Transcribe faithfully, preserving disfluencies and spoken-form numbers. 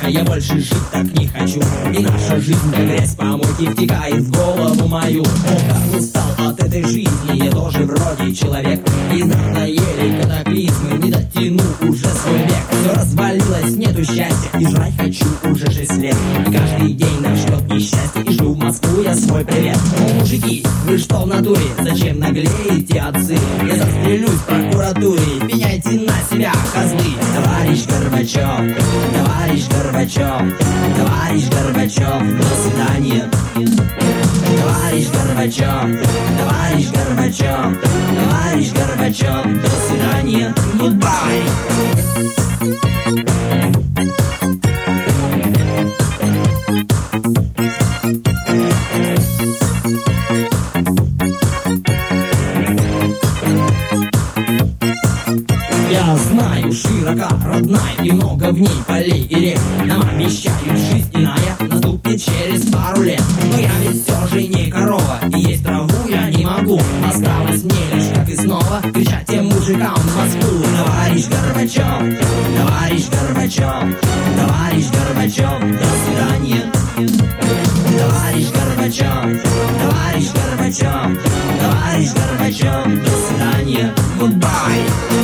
Я больше жить так не хочу. И наша жизнь, как грязь помойки, втекает в голову мою. Ох, как устал от этой жизни, я тоже вроде человек. И надоели катаклизмы, не дотяну уже свой век. Все развалилось, нету счастья, и жрать хочу уже шесть лет. И каждый день нас ждет несчастье, и жду в Москву я свой привет. О, мужики, вы что в натуре? Зачем наглеете, отцы? Я застрелюсь в прокуратуре, меняйте на себя, козлы. Товарищ Горбачев, товарищ Горбачев, товарищ Горбачев, до свидания. Товарищ Горбачев, товарищ Горбачев, товарищ Горбачев, до свидания. Goodbye. Я знаю, широка, родная, и много в ней полей и рек. Нам обещают, жизнь иная наступит через пару лет. Но я ведь все же не корова, и есть траву я не могу. Осталось мне лишь, как и снова, кричать тем мужикам в Москву. Товарищ Горбачев, товарищ Горбачев, товарищ Горбачев, до свидания. Товарищ Горбачев, товарищ Горбачев, товарищ Горбачев, до свидания. Goodbye.